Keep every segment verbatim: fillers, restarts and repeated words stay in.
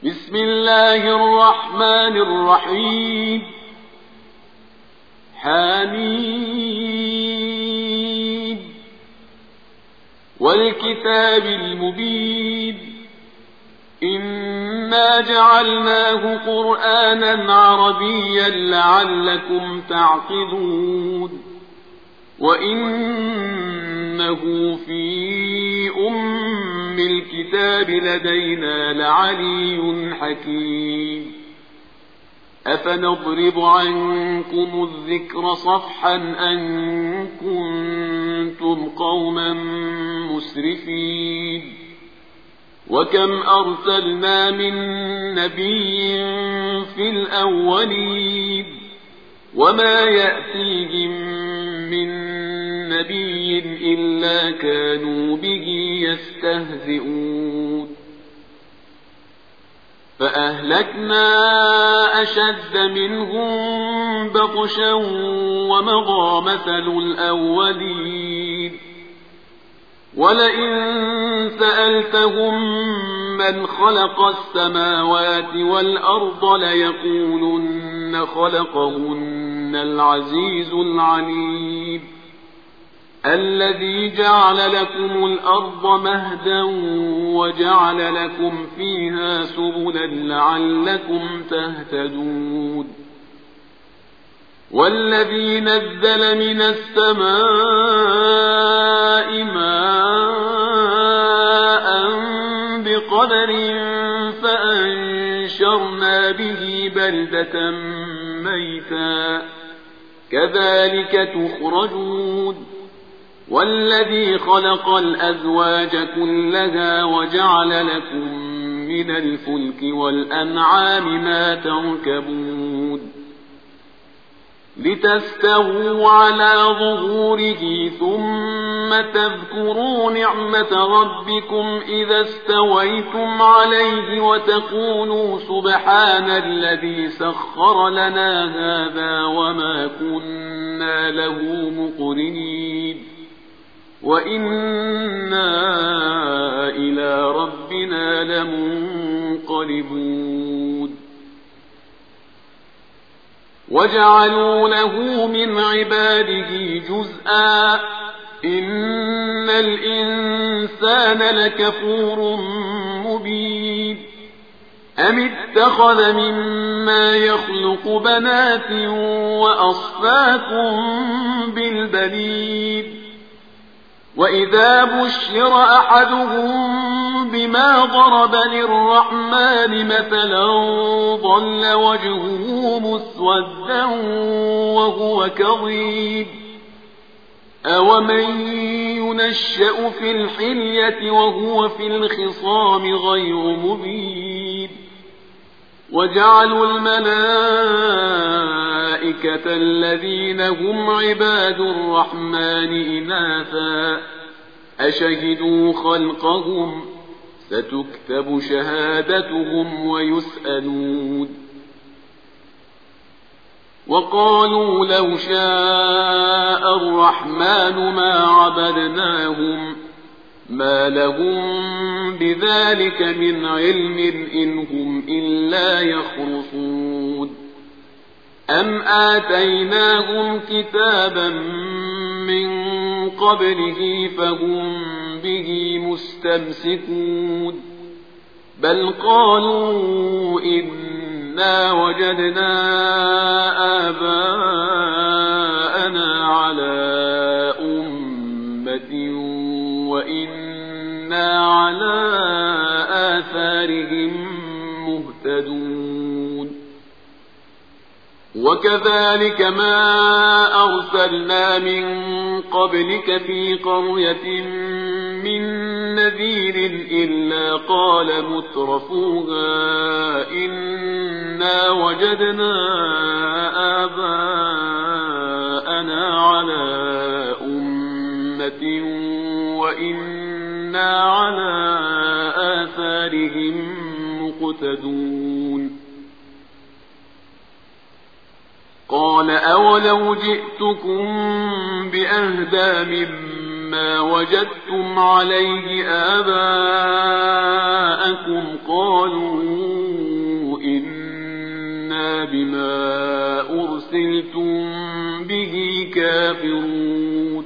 بسم الله الرحمن الرحيم. حميد والكتاب المبين إنا جعلناه قرآنا عربيا لعلكم تعقلون وإنه في أم الكتاب لدينا لعلي حكيم. أفنضرب عنكم الذكر صفحا أن كنتم قوما مسرفين وكم أرسلنا من نبي في الأولين وما يأتيهم من نبي إلا كانوا به يستهزئون فأهلكنا أشد منهم بطشا ومضى مثل الأولين ولئن سألتهم من خلق السماوات والأرض ليقولن خلقهن العزيز العليم الذي جعل لكم الأرض مهدا وجعل لكم فيها سبلا لعلكم تهتدون والذي نزل من السماء ماء بقدر فأنشرنا به بلدة ميتا كذلك تخرجون والذي خلق الأزواج كلها وجعل لكم من الفلك والأنعام ما تركبون لتستووا على ظهوره ثم تذكروا نعمة ربكم إذا استويتم عليه وتقولوا سبحان الذي سخر لنا هذا وما كنا له مقرنين وإنا إلى ربنا لمنقلبون وجعلوا له من عباده جزءا إن الإنسان لكفور مبين أم اتخذ مما يخلق بنات وأصفاكم بالبنين وإذا بشر أحدهم بما ضرب للرحمن مثلا ظل وجهه مسودا وهو كظيم أومن ينشأ في الحلية وهو في الخصام غير مبين وجعلوا الملائكة الذين هم عباد الرحمن إناثا أشهدوا خلقهم ستكتب شهادتهم ويسألون وقالوا لو شاء الرحمن ما عبدناهم ما لهم بذلك من علم إن هم إلا يخرصون أم آتيناهم كتابا من قبله فهم به مستمسكون بل قالوا إنا وجدنا آباءنا على أمة وإنا على آثارهم مهتدون وكذلك ما أرسلنا من قبلك في قرية من نذير إلا قال مترفوها إنا وجدنا آباءنا على أمة وإنا على آثارهم مقتدون قال أولو جئتكم بأهدى مما ما وجدتم عليه آباءكم قالوا إنا بما أرسلتم به كافرون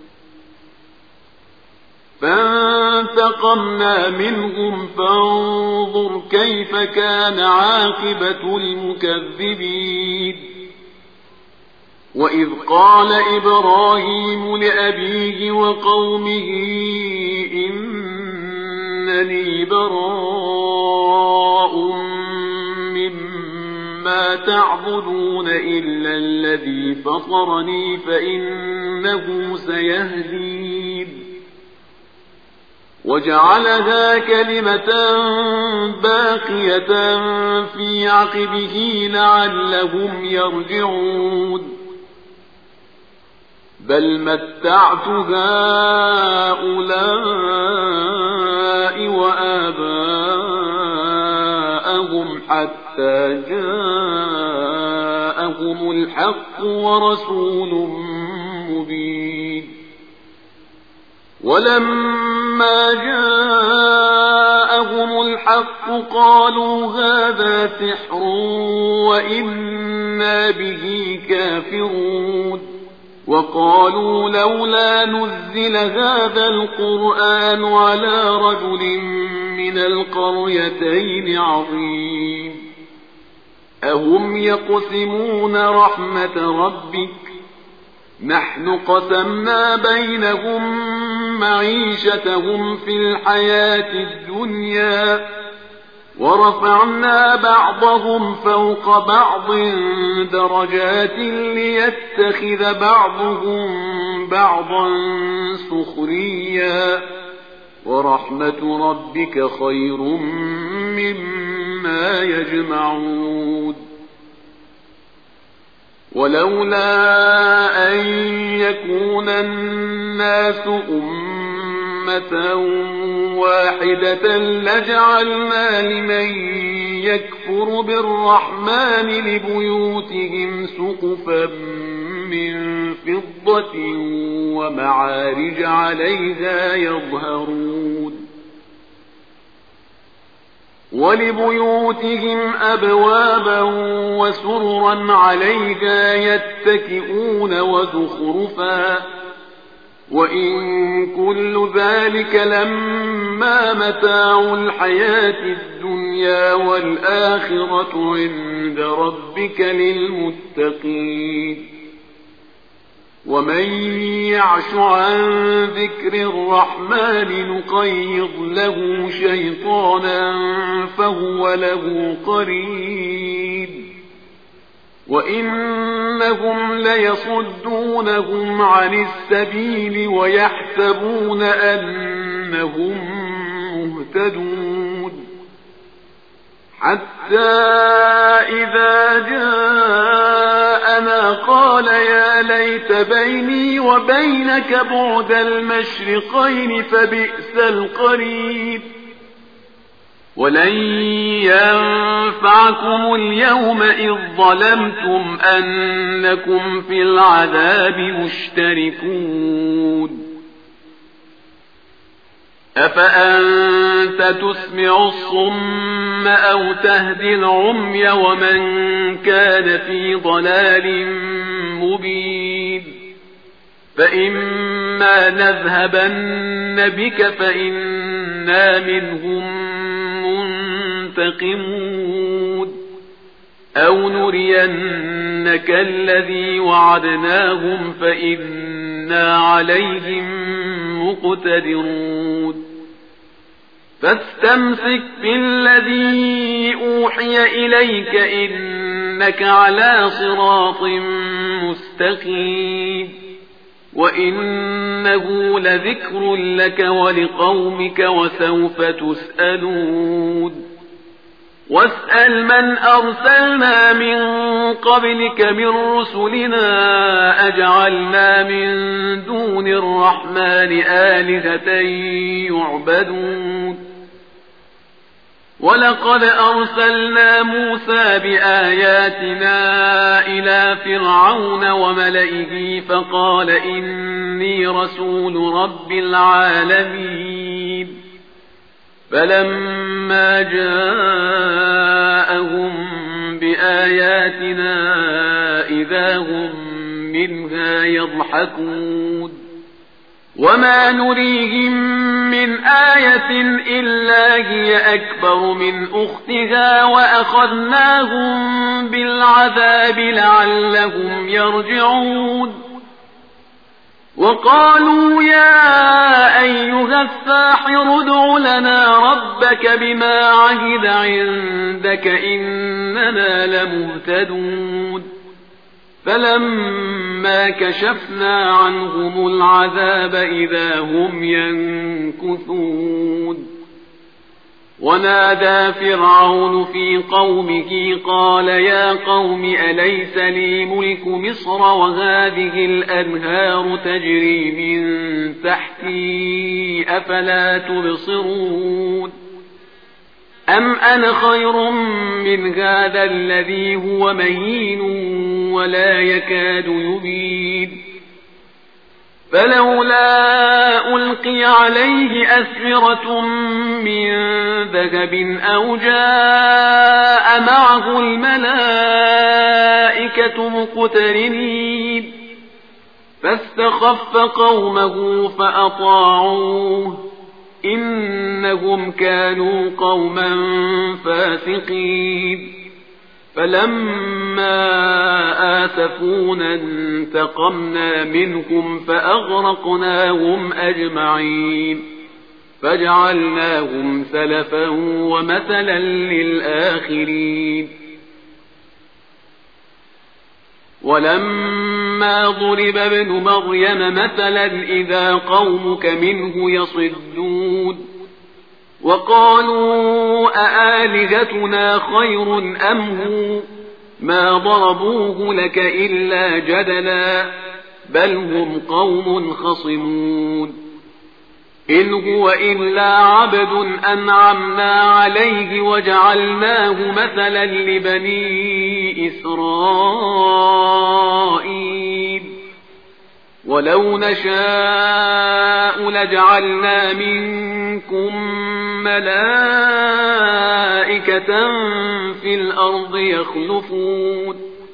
فانتقمنا منهم فانظر كيف كان عاقبة المكذبين وإذ قال إبراهيم لأبيه وقومه إنني براء مما تعبدون إلا الذي فطرني فإنه سيهدين وجعلها كلمة باقية في عقبه لعلهم يرجعون بل متعت هؤلاء وآباءهم حتى جاءهم الحق ورسول مبين ولما جاءهم الحق قالوا هذا سحر وإنا به كافرون وقالوا لولا نزل هذا القرآن على رجل من القريتين عظيم أهم يقسمون رحمة ربك نحن قسمنا بينهم معيشتهم في الحياة الدنيا ورفعنا بعضهم فوق بعض درجات ليتخذ بعضهم بعضا سخريا ورحمة ربك خير مما يجمعون ولولا أن يكون الناس أمة واحدة لجعلنا لمن يكفر بالرحمن لبيوتهم سقفا من فضة ومعارج عليها يظهرون ولبيوتهم أبوابا وسررا عليها يتكئون وزخرفا وإن كل ذلك لما متاع الحياة الدنيا والآخرة عند ربك للمتقين ومن يعش عن ذكر الرحمن نقيض له شيطانا فهو له قرين وإنهم ليصدونهم عن السبيل ويحسبون أنهم مهتدون حتى إذا جاءنا قال يا ليت بيني وبينك بعد المشرقين فبئس القرين ولن ينفعكم اليوم إذ ظلمتم أنكم في العذاب مشتركون أفأنت تسمع الصم أو تهدي العمي ومن كان في ضلال مبين فإما نذهبن بك فإنا منهم منتقمون أو نرينك الذي وعدناهم فإنا عليهم مقتدرون فاستمسك بالذي أوحي إليك إنك على صراط مستقيم وإنه لذكر لك ولقومك وسوف تسألون واسأل من أرسلنا من قبلك من رسلنا أجعلنا من دون الرحمن آلهة يعبدون ولقد أرسلنا موسى بآياتنا إلى فرعون وملئه فقال إني رسول رب العالمين فلما جاءهم بآياتنا إذا هم منها يضحكون وما نريهم من آية إلا هي أكبر من أختها وأخذناهم بالعذاب لعلهم يرجعون وقالوا يا أيها الساحر ادع لنا ربك بما عهد عندك إننا لمهتدون فلما كشفنا عنهم العذاب إذا هم ينكثون ونادى فرعون في قومه قال يا قوم أليس لي ملك مصر وهذه الأنهار تجري من تحتي أفلا تبصرون أم أنا خير من هذا الذي هو مهين ولا يكاد يبين فلولا ألقي عليه أسورة من ذهب أو جاء معه الملائكة مقترنين فاستخف قومه فأطاعوه إنهم كانوا قوما فاسقين فلما آسفونا انتقمنا منهم فأغرقناهم أجمعين فجعلناهم سلفا ومثلا للآخرين ولما ضرب ابن مريم مثلا إذا قومك منه يصدون وقالوا أآلهتنا خير أم هو ما ضربوه لك إلا جدلا بل هم قوم خصمون إن هو إلا عبد أنعمنا عليه وجعلناه مثلا لبني إسرائيل ولو نشاء لجعلنا منكم ملائكة في الأرض يخلفون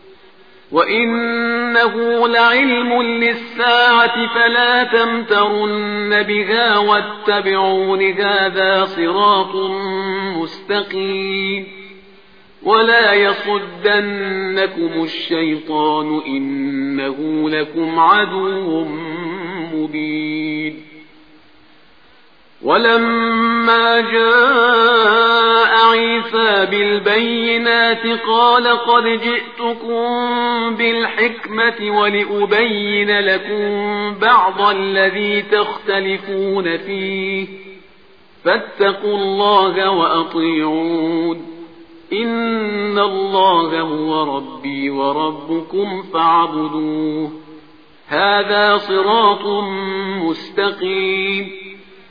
وإنه لعلم للساعة فلا تمترن بها واتبعون هذا صراط مستقيم ولا يصدنكم الشيطان إنه لكم عدو مبين ولما جاء عيسى بالبينات قال قد جئتكم بالحكمة ولأبين لكم بعض الذي تختلفون فيه فاتقوا الله وأطيعون إن الله هو ربي وربكم فاعبدوه هذا صراط مستقيم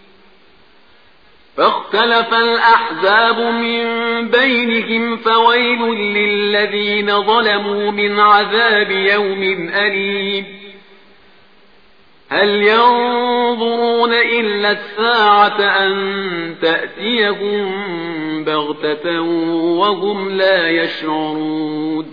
فاختلف الأحزاب من بينهم فويل للذين ظلموا من عذاب يوم أليم هل ينظرون إلا الساعة أن تأتيهم بغتة وهم لا يشعرون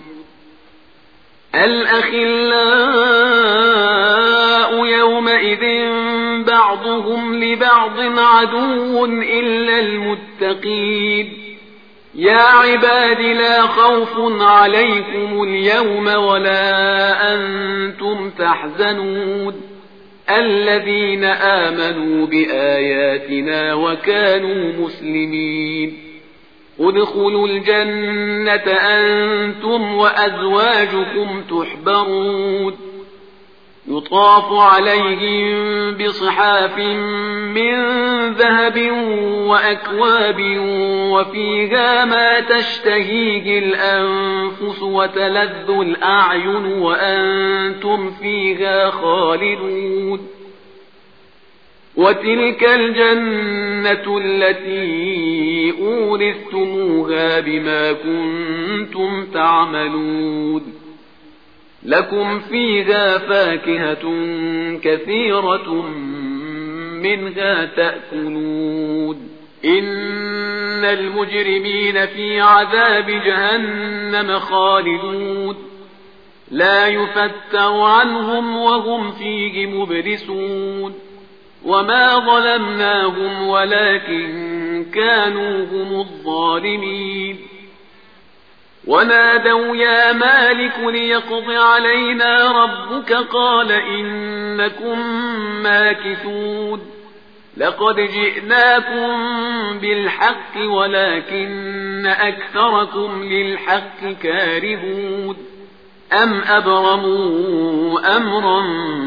الأخلاء يومئذ بعضهم لبعض عدو إلا المتقين يا عباد لا خوف عليكم اليوم ولا أنتم تحزنون الذين آمنوا بآياتنا وكانوا مسلمين ادخلوا الجنة أنتم وأزواجكم تحبرون يطاف عليهم بصحاف من ذهب وأكواب وفيها ما تشتهيه الأنفس وتلذ الأعين وأنتم فيها خالدون وتلك الجنة التي أورثتموها بما كنتم تعملون لكم فيها فاكهة كثيرة منها تأكلون إن المجرمين في عذاب جهنم خالدون لا يفتر عنهم وهم فيه مبلسون وما ظلمناهم ولكن كانوا هم الظالمين ونادوا يا مالك ليقض علينا ربك قال إنكم ماكثون لقد جئناكم بالحق ولكن أكثركم للحق كارهون أم أبرموا أمرا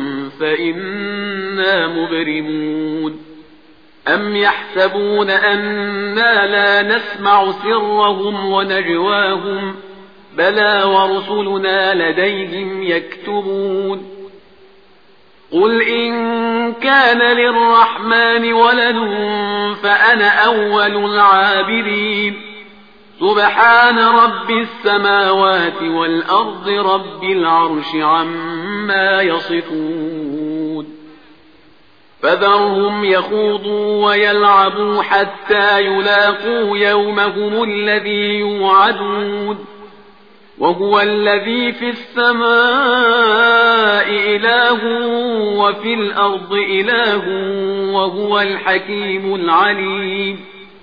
فإنا مبرمون أم يحسبون أنا لا نسمع سرهم ونجواهم بلى ورسلنا لديهم يكتبون قل إن كان للرحمن ولد فأنا أول العابدين سبحان رب السماوات والأرض رب العرش عما يصفون فذرهم يخوضوا ويلعبوا حتى يلاقوا يومهم الذي يوعدون وهو الذي في السماء إله وفي الأرض إله وهو الحكيم العليم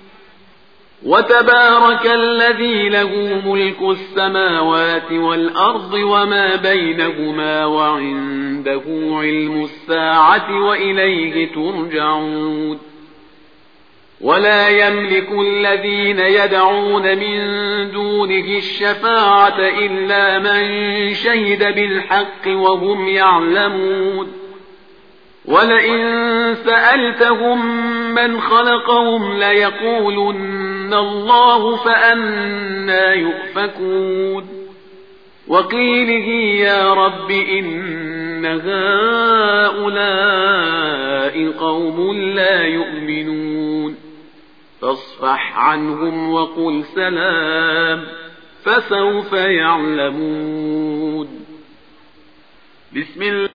وتبارك الذي له ملك السماوات والأرض وما بينهما وعنده علم الساعة وإليه ترجعون ولا يملك الذين يدعون من دونه الشفاعة إلا من شهد بالحق وهم يعلمون ولئن سألتهم من خلقهم ليقولن الله فأنى يؤفكون وقيله يا رب إن هؤلاء قوم لا يؤمنون فاصفح عنهم وقل سلام فسوف يعلمون بسم الله